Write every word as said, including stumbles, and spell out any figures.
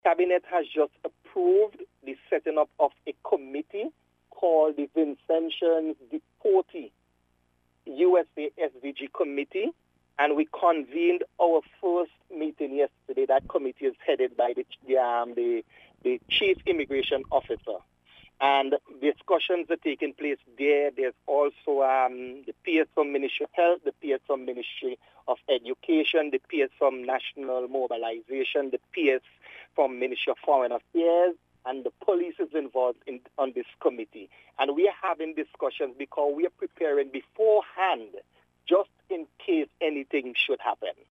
Cabinet has just approved the setting up of a committee called the Vincentians Deportee U S A S V G Committee, and we convened our first meeting yesterday. That committee is headed by the, the, um, the, the Chief Immigration Officer. And discussions are taking place there. There's also um, the peers from Ministry of Health, the peers from Ministry of Education, the peers from National Mobilization, the peers from Ministry of Foreign Affairs, and the police is involved in, on this committee. And we are having discussions because we are preparing beforehand just in case anything should happen.